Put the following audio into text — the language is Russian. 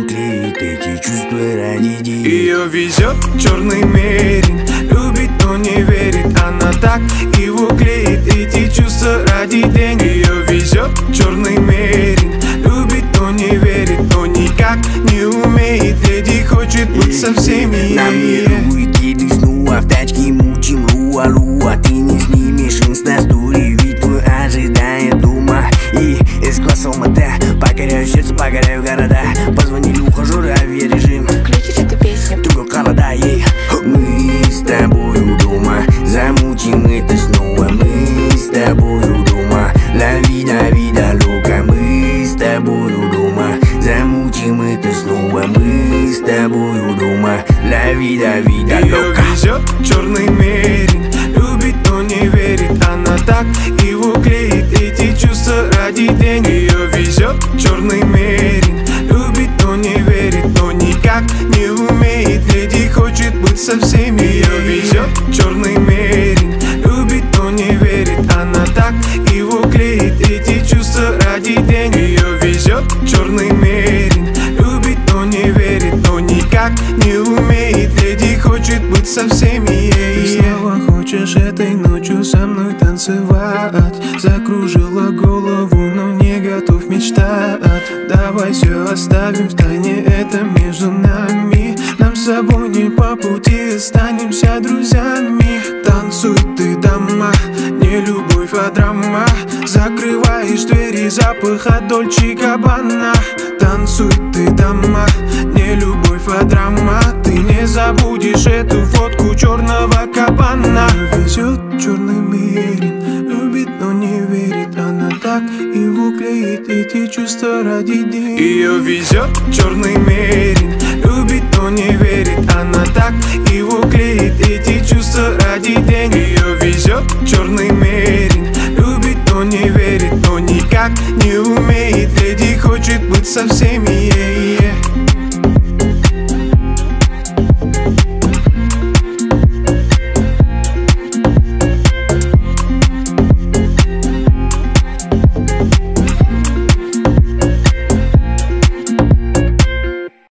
клеит эти чувства ради денег. Ее везет черный мерин, любит, но не верит. Она так его клеит эти чувства ради денег. Ее везет черный мерин, любит, но не верит, но никак не умеет. Леди хочет быть со всеми. Нам мирует еды снова, в тачке мучим луа-луа. Ты не снимешь инста-стори, ведь твой ожидает дома. И из класса Алматы покоряю сердце, покоряю города. Позвонили ухажеры, авиарежим. Включишь эту песню? Другой холода, ей. Мы с тобою дома, замутим это снова. Мы с тобою дома, ла вида, вида, лока. Мы с тобою дома, замутим это снова. Мы с тобою дома, ла вида, вида, лока. Ее везет черный мерин, любит, но не верит. Она так его клеит эти чувства ради денег. Ее везет черный мерин, любит, но не верит, но никак не умеет. Леди хочет быть со всеми. Ее везет черный мерин, любит, но не верит. Она так его клеит эти чувства ради денег. Ее везет черный мерин, любит, но не верит, но никак не умеет. Леди хочет быть со всеми. Ты снова хочешь этой ночью со мной танцевать. Закружила голову, но не готов мечтать. Давай все оставим в тайне, это между нами. Нам с собой не по пути, останемся друзьями. Танцуй ты, дама, не любовь, а драма. Закрываешь двери, запах от Дольче Габбана. Танцуй ты, дама, не любовь, а драма. Ты не забудешь эту фотку черного кабана. Везет черный мерин, любит, но не верит. Она так его клеит эти чувства ради денег. Ее везет черный мерин, любит, но не верит. Она так его клеит эти чувства ради денег. Ее везет черный мерин, любит, но не верит, но никак не умеет. Леди хочет быть со всеми.